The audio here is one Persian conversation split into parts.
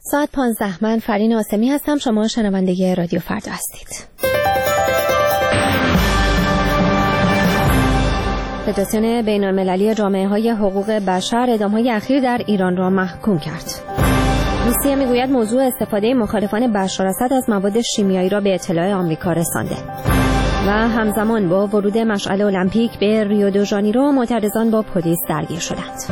ساعت 15 من فرین آسمی هستم. شما شنونده رادیو فردا هستید. فدراسیون بین‌المللی جامعه‌های حقوق بشر اعدام‌های اخیر در ایران را محکوم کرد. روسیه میگوید موضوع استفاده مخالفان بشار اسد از مواد شیمیایی را به اطلاع آمریکا رسانده. و همزمان با ورود مشعل المپیک به ریو دو ژانیرو معترضان با پلیس درگیر شدند.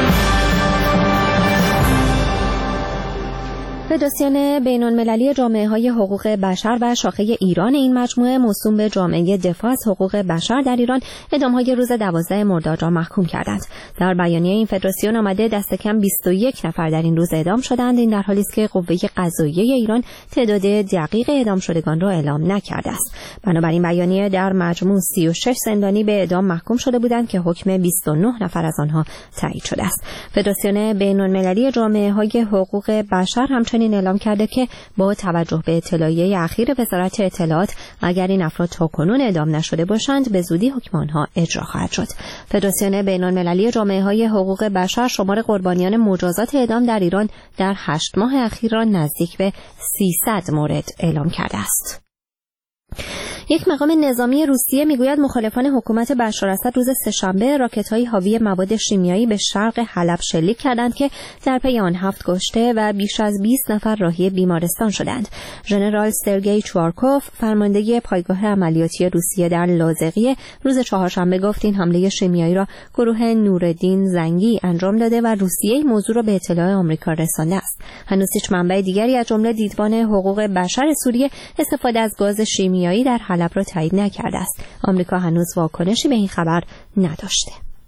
فدراسیون بین‌المللی جامعه‌های حقوق بشر و شاخه ایران این مجموعه موسوم به جامعه دفاع از حقوق بشر در ایران اعدام‌های روز 12 مرداد را محکوم کردند. در بیانیه این فدراسیون آمده دست کم 21 نفر در این روز اعدام شدند. این در حالی است که قوه قضاییه ایران تعداد دقیق اعدام شدگان را اعلام نکرده است. بنابراین بیانیه در مجموع 36 زندانی به اعدام محکوم شده بودند که حکم 29 نفر از آنها تایید شده است. فدراسیون بین‌المللی جامعه‌های حقوق بشر همچنین اعلام کرده که با توجه به اطلاعیه اخیر وزارت اطلاعات اگر این افراد تاکنون اعدام نشده باشند به زودی حکم آنها اجرا خواهد شد. فدراسیون بین‌المللی جامعه‌های حقوق بشر شمار قربانیان مجازات اعدام در ایران در 8 ماه اخیر را نزدیک به 300 مورد اعلام کرده است. یک مقام نظامی روسیه میگوید مخالفان حکومت بشار اسد روز سه‌شنبه راکت‌های حاوی مواد شیمیایی به شرق حلب شلیک کردند که در پی آن 7 کشته و بیش از 20 نفر راهی بیمارستان شدند. ژنرال سرگئی چوارکوف فرمانده پایگاه عملیاتی روسیه در لاذقیه روز چهارشنبه گفت این حمله شیمیایی را گروه نورالدین زنگی انجام داده و روسیه این موضوع را به اطلاع آمریکا رسانده است. هنوز هیچ منبع دیگری از جمله دیدبان حقوق بشر سوریه استفاده از گاز شیمیایی در حلب را تایید نکرده است. آمریکا هنوز واکنشی به این خبر نداشته.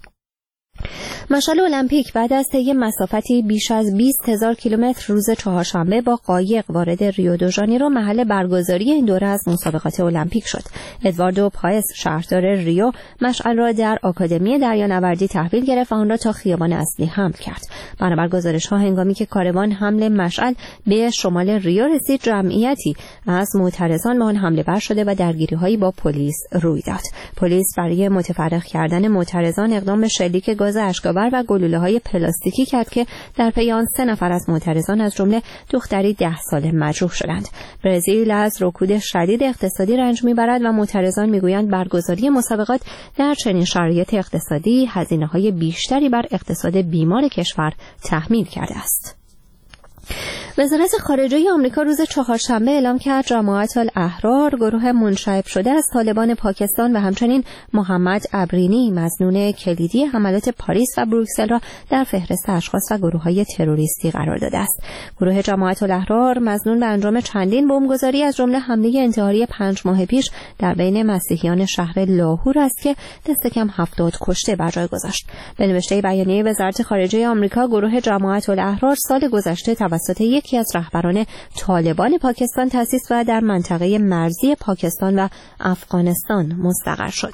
مشعل المپیک بعد از طی مسافتی بیش از 20,000 کیلومتر روز چهارشنبه با قایق وارد ریو دو ژانیرو محل برگزاری این دوره از مسابقات المپیک شد. ادواردو پایس شهردار ریو مشعل را در آکادمی دریانوردی تحویل گرفت و آن را تا خیابان اصلی حمل کرد. بنابر گزارش‌ها هنگامی که کاروان حمل مشعل به شمال ریو رسید جمعیتی از معترضان به آن حمله ور شده و درگیری‌هایی با پلیس روی داد. پلیس برای متفرق کردن معترضان اقدام به شلیک گاز اشک‌آور و گلوله‌های پلاستیکی کرد که در پی آن 3 نفر از معترضان از جمله دختری 10 ساله مجروح شدند. برزیل از رکود شدید اقتصادی رنج می‌برد و معترضان می‌گویند برگزاری مسابقات در چنین شرایط اقتصادی هزینه‌های بیشتری بر اقتصاد بیمار کشور تحمیل کرده است. وزارت خارجه آمریکا روز چهارشنبه اعلام کرد جماعت الاحرار گروه منشعب شده از طالبان پاکستان و همچنین محمد عبرینی مظنون کلیدی حملات پاریس و بروکسل را در فهرست اشخاص و گروه‌های تروریستی قرار داده است. گروه جماعت الاحرار مظنون به انجام چندین بمبگذاری از جمله حمله انتحاری 5 ماه پیش در بین مسیحیان شهر لاهور است که دست کم 70 کشته بر جای گذاشت. به نوشته بیانیه وزارت خارجه آمریکا گروه جماعت الاحرار سال گذشته توسط یکی از رهبران طالبان پاکستان تأسیس و در منطقه مرزی پاکستان و افغانستان مستقر شد.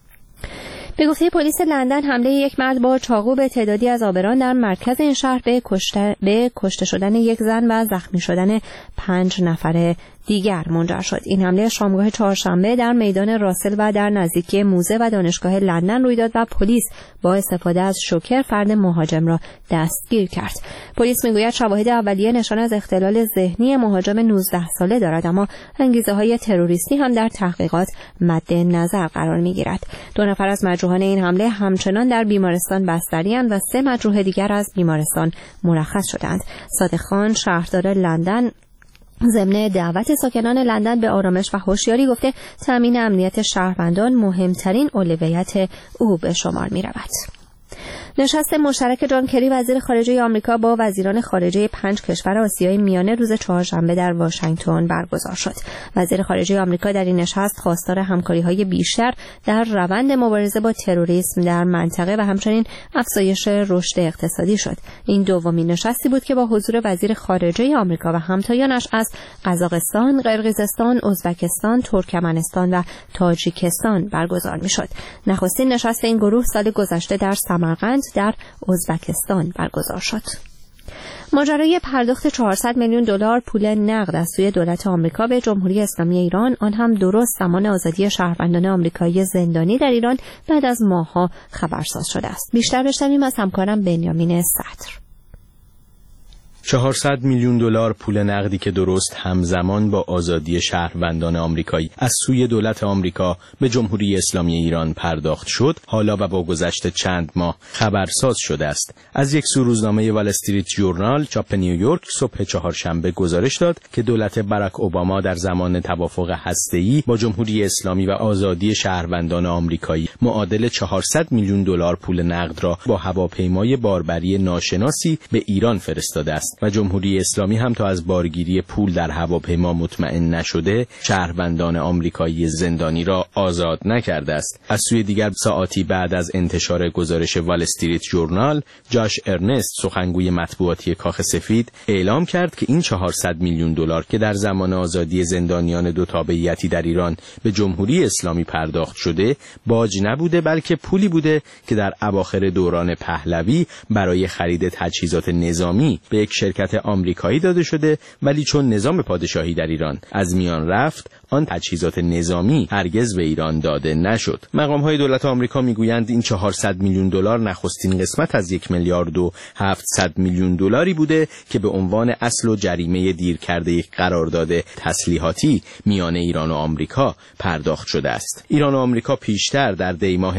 به گفته پلیس لندن حمله یک مرد با چاقو به تعدادی از آبران در مرکز این شهر به کشته شدن یک زن و زخمی شدن 5 نفر دیگر منجر شد. این حمله شامگاه چهارشنبه در میدان راسل و در نزدیکی موزه و دانشگاه لندن روی داد و پلیس با استفاده از شوکر فرد مهاجم را دستگیر کرد. پلیس میگوید شواهد اولیه نشان از اختلال ذهنی مهاجم 19 ساله دارد، اما انگیزه‌های تروریستی هم در تحقیقات مد نظر قرار میگیرد. 2 نفر از مجروحان این حمله همچنان در بیمارستان بستری‌اند و 3 مجروح دیگر از بیمارستان مرخص شدند. صادق خان شهردار لندن ضمن دعوت ساکنان لندن به آرامش و هوشیاری گفته تامین امنیت شهروندان مهمترین اولویت او به شمار می رود. نشست مشترک جان کری وزیر خارجه آمریکا با وزیران خارجه 5 کشور آسیای میانه روز چهارشنبه در واشنگتن برگزار شد. وزیر خارجه آمریکا در این نشست خواستار همکاری‌های بیشتر در روند مبارزه با تروریسم در منطقه و همچنین افزایش رشد اقتصادی شد. این دومین نشستی بود که با حضور وزیر خارجه آمریکا و همتایانش از قزاقستان، قرقیزستان، ازبکستان، ترکمنستان و تاجیکستان برگزار می‌شد. نخستین نشست این گروه سال گذشته در سمرقند در ازبکستان برگزار شد. ماجرای پرداخت 400 میلیون دلار پول نقد از سوی دولت آمریکا به جمهوری اسلامی ایران، آن هم درست زمان آزادی شهروندان آمریکایی زندانی در ایران، بعد از ماه‌ها خبرساز شده است. بیشتر بشنویم از همکارم بنیامین صدر. 400 میلیون دلار پول نقدی که درست همزمان با آزادی شهروندان آمریکایی از سوی دولت آمریکا به جمهوری اسلامی ایران پرداخت شد، حالا و با گذشت چند ماه خبرساز شده است. از یک سو روزنامه وال استریت ژورنال چاپ نیویورک صبح چهارشنبه گزارش داد که دولت باراک اوباما در زمان توافق هسته‌ای با جمهوری اسلامی و آزادی شهروندان آمریکایی معادل 400 میلیون دلار پول نقد را با هواپیمای باربری ناشناسی به ایران فرستاده است و جمهوری اسلامی هم تا از بارگیری پول در هواپیما مطمئن نشده شهروندان آمریکایی زندانی را آزاد نکرده است. از سوی دیگر ساعاتی بعد از انتشار گزارش وال استریت ژورنال، جاش ارنست سخنگوی مطبوعاتی کاخ سفید اعلام کرد که این 400 میلیون دلار که در زمان آزادی زندانیان دو تابعیتی در ایران به جمهوری اسلامی پرداخت شده باج نبوده، بلکه پولی بوده که در اواخر دوران پهلوی برای خرید تجهیزات نظامی به یک شرکت آمریکایی داده شده، ولی چون نظام پادشاهی در ایران از میان رفت آن تجهیزات نظامی هرگز به ایران داده نشد. مقام‌های دولت آمریکا میگویند این 400 میلیون دلار نخستین قسمت از 1 میلیارد و 700 میلیون دلاری بوده که به عنوان اصل و جریمه دیر کرده یک قرارداد تسلیحاتی میان ایران و آمریکا پرداخت شده است. ایران و آمریکا پیشتر در دی ماه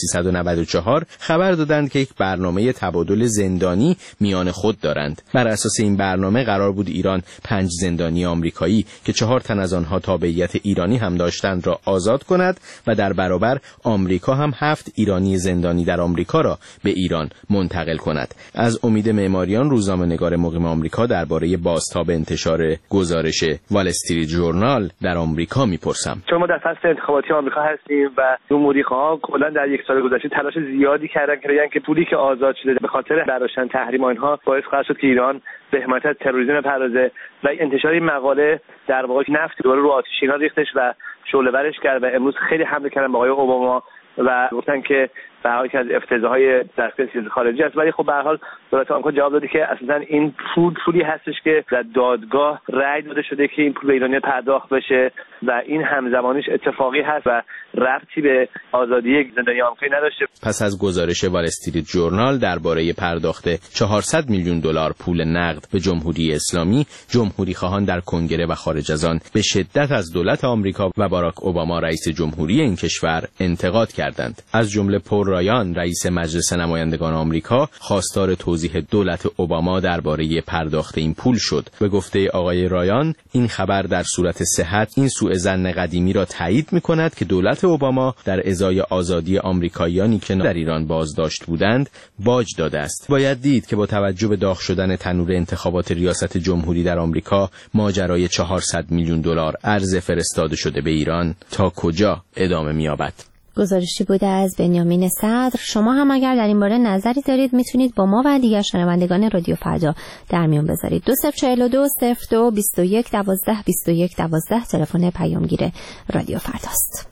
1394 خبر دادند که یک برنامه تبادل زندانی میان خود دارند. بر اساس این برنامه قرار بود ایران 5 زندانی آمریکایی که 4 تن از آنها تابعیت ایرانی هم داشتند را آزاد کند و در برابر آمریکا هم 7 ایرانی زندانی در آمریکا را به ایران منتقل کند. از امید معماریان روزنامه‌نگار مقیم آمریکا درباره بازتاب انتشار گزارش وال استریت ژورنال در آمریکا میپرسم. چون ما در فصل انتخاباتی آمریکا هستیم و جمهوری‌خواها کلا در یک سال گذشته تلاش زیادی کردن که بگن که پولی که آزاد شده به خاطر برداشتن تحریم آنها باعث خواهد شد که ایران به حمایت از تروریسم بپردازه و انتشار این مقاله در واقع نفت دوباره رو آتش اینا ریختش و شعله‌ورش کرد و امروز خیلی حمله کردن به آقای اوباما و گفتن که به حال که از افتضاحهای دستگاه سیاست خارجی است. ولی خب به هر حال دولت آمریکا جواب داده که اصلا این پولی هستش که در دادگاه رأی داده شده که این پول به ایرانیان پرداخت بشه و این همزمانیش اتفاقی هست و ربطی به آزادی زندانی آمریکایی نداشته. پس از گزارش وال استریت ژورنال درباره پرداخت 400 میلیون دلار پول نقد به جمهوری اسلامی، جمهوری خواهان در کنگره و خارج از آن به شدت از دولت آمریکا و باراک اوباما رئیس جمهوری این کشور انتقاد کردند. از جمله پل رایان رئیس مجلس نمایندگان آمریکا خواستار توضیح دولت اوباما درباره پرداخت این پول شد. به گفته آقای رایان این خبر در صورت صحت این سوء ظن قدیمی را تایید می‌کند که دولت اوباما در ازای آزادی آمریکاییانی که در ایران بازداشت بودند باج داده است. باید دید که با توجه به داغ شدن تنور انتخابات ریاست جمهوری در آمریکا ماجرای 400 میلیون دلار ارز فرستاده شده به ایران تا کجا ادامه می‌یابد. گزارشی بوده از بنیامین صدر. شما هم اگر در این باره نظری دارید میتونید با ما و دیگر شنوندگان رادیو فردا در میون بذارید. 2042 02 21 12 21 12 تلفن پیامگیر رادیو فرداست.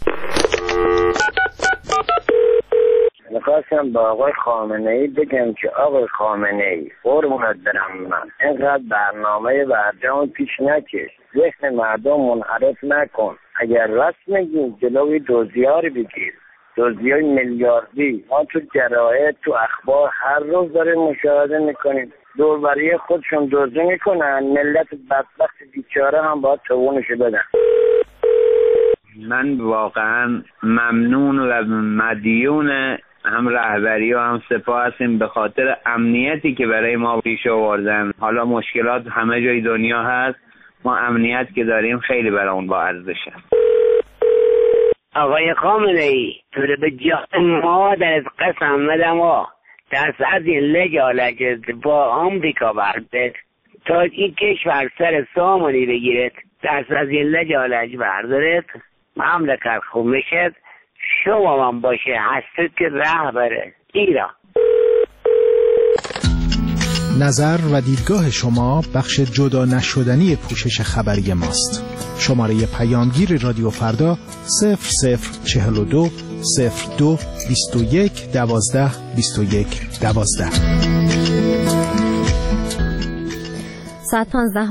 میخواستم با آقای خامنه‌ای بگم که آقای خامنه‌ای قربونت برم من اینقدر برنامه برجام پیش نکش، ذهن مردم منحرف نکن. اگر راست میگی جلوی دزدی‌ها رو بگیر، دزدی‌های میلیاردی. ما تو جراید تو اخبار هر روز داریم مشاهده میکنیم دوربری خودشون دزدی میکنن، ملت بدبخت بیچاره هم باید توونشو بدن. من واقعا ممنون و مدیون هم رهبری و هم سپاه هستیم به خاطر امنیتی که برای ما پیش آوردن. حالا مشکلات همه جای دنیا هست، ما امنیت که داریم خیلی برای اون با ارزش است. آقای خامنه‌ای تو به جان مادر قسم بدم دست از این لجالت با آمریکا برده تا این کشور سر سامانی بگیرد، دست از این لجالت بردارد، مملکت خوب میشد، شما من باشه هستید که رهبر ایران. نظر و دیدگاه شما بخش جدا نشدنی پوشش خبری ماست. شماره پیامگیر رادیو فردا 0042 02 21 12 21 12. ساعت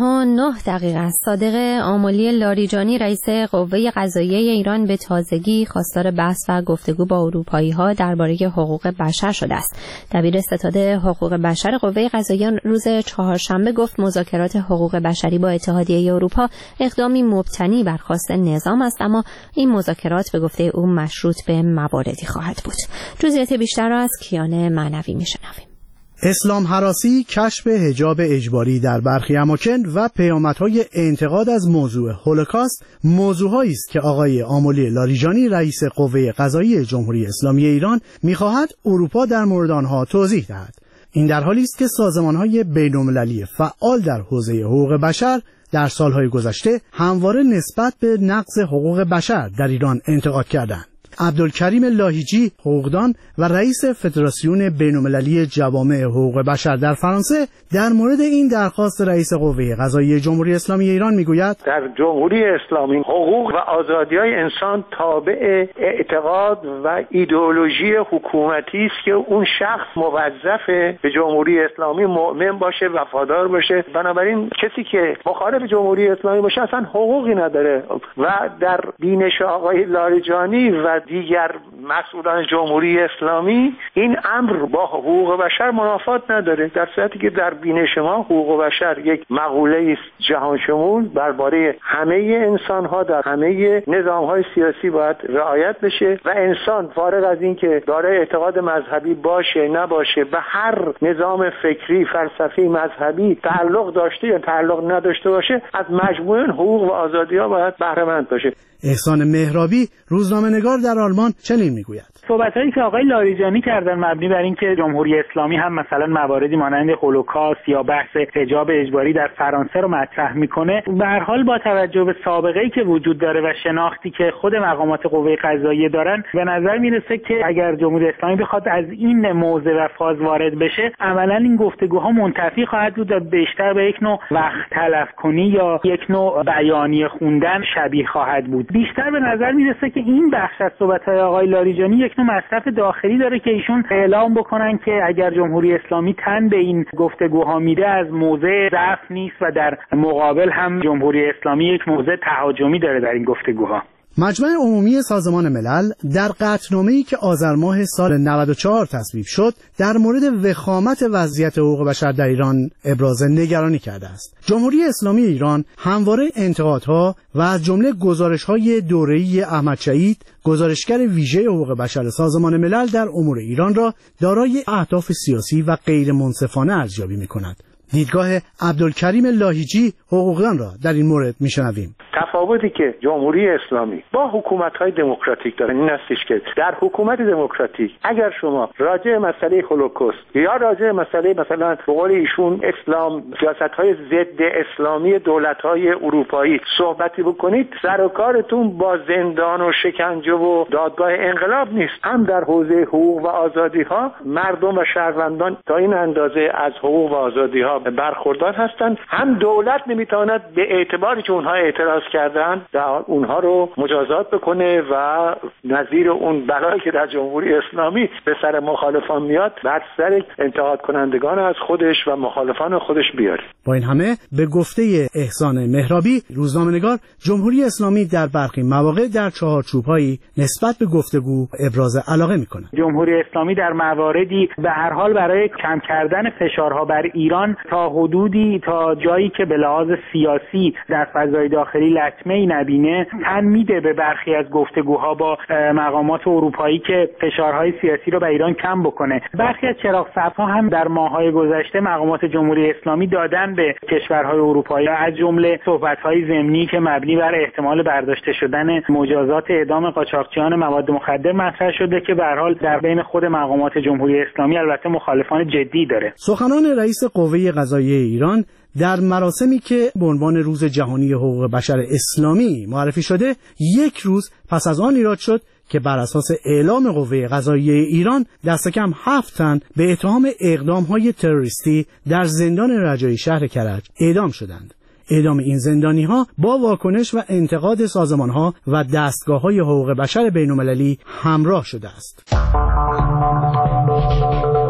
15:09 است. صادق آملی لاریجانی رئیس قوه قضاییه ایران به تازگی خواستار بحث و گفتگو با اروپایی‌ها درباره حقوق بشر شده است. دبیر ستاد حقوق بشر قوه قضاییه روز چهارشنبه گفت مذاکرات حقوق بشری با اتحادیه اروپا اقدامی مبتنی بر خواست نظام است، اما این مذاکرات به گفته او مشروط به مواردی خواهد بود. جزئیات بیشتر را از کیان معنوی میشنویم. اسلام هراسی، کشف حجاب اجباری در برخی اماکن و پیامدهای انتقاد از موضوع هولوکاست موضوعهایی است که آقای آملی لاریجانی رئیس قوه قضاییه جمهوری اسلامی ایران می‌خواهد اروپا در مورد آنها توضیح دهد. این در حالی است که سازمان‌های بین‌المللی فعال در حوزه حقوق بشر در سالهای گذشته همواره نسبت به نقض حقوق بشر در ایران انتقاد کردند. عبدالکریم لاهیجی، حقوقدان و رئیس فدراسیون بین‌المللی جوامع حقوق بشر در فرانسه، در مورد این درخواست رئیس قوه قضاییه جمهوری اسلامی ایران میگوید: در جمهوری اسلامی حقوق و آزادی‌های انسان تابع اعتقاد و ایدئولوژی حکومتی است که اون شخص موظف به جمهوری اسلامی مؤمن باشه، وفادار باشه. بنابراین کسی که مخالف جمهوری اسلامی باشه اصلا حقوقی نداره و در بینش آقای لاریجانی و دیگر مسئولان جمهوری اسلامی این امر با حقوق بشر منافات نداره، در صورتی که در بینش ما حقوق بشر یک مقوله است جهان شمول درباره همه انسان‌ها در همه نظام‌های سیاسی باید رعایت بشه و انسان فارغ از این که دارای اعتقاد مذهبی باشه نباشه به هر نظام فکری فلسفی مذهبی تعلق داشته یا تعلق نداشته باشه از مجموعه حقوق و آزادی‌ها باید بهره مند باشه. احسان مهرابی، روزنامه‌نگار در آلمان، چنین میگوید: صحبت‌هایی که آقای لاریجانی کردن مبنی بر اینکه جمهوری اسلامی هم مثلا مواردی مانند هولوکاست یا بحث حجاب اجباری در فرانسه رو مطرح میکنه، به هر حال با توجه به سابقه‌ای که وجود داره و شناختی که خود مقامات قوه قضاییه دارن، به نظر میرسه که اگر جمهوری اسلامی بخواد از این موضع و فاز وارد بشه، عملاً این گفتگوها منتفی خواهد بود و بیشتر به یک نوع وقت تلف کنی یا یک نوع بیانیه خوندن شبیه خواهد بود. بیشتر به نظر میرسه که این بخش از صحبت‌های آقای لاریجانی یک نوع مصرف داخلی داره که ایشون اعلام بکنن که اگر جمهوری اسلامی تن به این گفتگوها میده از موضع ضعف نیست و در مقابل هم جمهوری اسلامی یک موضع تهاجمی داره در این گفتگوها. مجمع عمومی سازمان ملل در قطعنامه‌ای که آذر ماه سال 94 تصویب شد در مورد وخامت وضعیت حقوق بشر در ایران ابراز نگرانی کرده است. جمهوری اسلامی ایران همواره انتقادها و از جمله گزارش‌های دوره‌ای احمد شهید، گزارشگر ویژه حقوق بشر سازمان ملل در امور ایران را دارای اهداف سیاسی و غیر منصفانه ارزیابی می‌کند. دیدگاه عبدالکریم لاهیجی، حقوقدان، را در این مورد میشنویم. تفاوتی که جمهوری اسلامی با حکومت‌های دموکراتیک داره این استش که در حکومت دموکراتیک اگر شما راجع مسئله هولوکاست یا راجع مسئله مثلا به قول ایشون اسلام، سیاست‌های ضد اسلامی دولت‌های اروپایی صحبتی بکنید، سر و کارتون با زندان و شکنجه و دادگاه انقلاب نیست. هم در حوزه حقوق و آزادی‌ها مردم و شهروندان تا این اندازه از حقوق و آزادی‌ها برخوردار هستند، هم دولت نمیتواند به اعتباری که اونها اعتراض کردن اونها رو مجازات بکنه و نظیر اون بلایی که در جمهوری اسلامی به سر مخالفان میاد بر سر انتقاد کنندگان از خودش و مخالفان خودش بیاره. با این همه به گفته احسان مهرابی، روزنامه‌نگار، جمهوری اسلامی در برخی مواقع در چهارچوب‌هایی نسبت به گفتگو ابراز علاقه می‌کند. جمهوری اسلامی در مواردی به هر حال برای کم کردن فشارها بر ایران تا حدودی، تا جایی که به لحاظ سیاسی در فضای داخلی لطمه‌ای نبینه، تن میده به برخی از گفتگوها با مقامات اروپایی که فشارهای سیاسی رو به ایران کم بکنه. برخی از چراغ‌سبزها هم در ماه‌های گذشته مقامات جمهوری اسلامی دادن به کشورهای اروپایی، از جمله صحبت‌های ضمنی که مبنی بر احتمال برداشته شدن مجازات اعدام قاچاقچیان مواد مخدر مطرح شده که به هر حال در بین خود مقامات جمهوری اسلامی البته مخالفان جدی داره. سخنان رئیس قوه قضاییه ایران در مراسمی که به عنوان روز جهانی حقوق بشر اسلامی معرفی شده، یک روز پس از آن ایراد شد که بر اساس اعلام قوه قضاییه ایران دست کم 7 تن به اتهام اقدام‌های تروریستی در زندان رجایی شهر کرج اعدام شدند. اعدام این زندانی‌ها با واکنش و انتقاد سازمان‌ها و دستگاه‌های حقوق بشر بین‌المللی همراه شده است.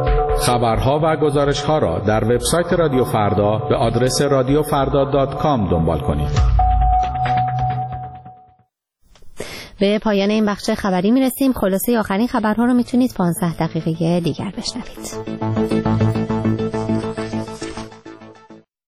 خبرها و گزارش‌ها را در وبسایت رادیو فردا به آدرس radiofarda.com دنبال کنید. به پایان این بخش خبری میرسیم. خلاصه آخرین خبرها رو میتونید 15 دقیقه دیگر بشنوید.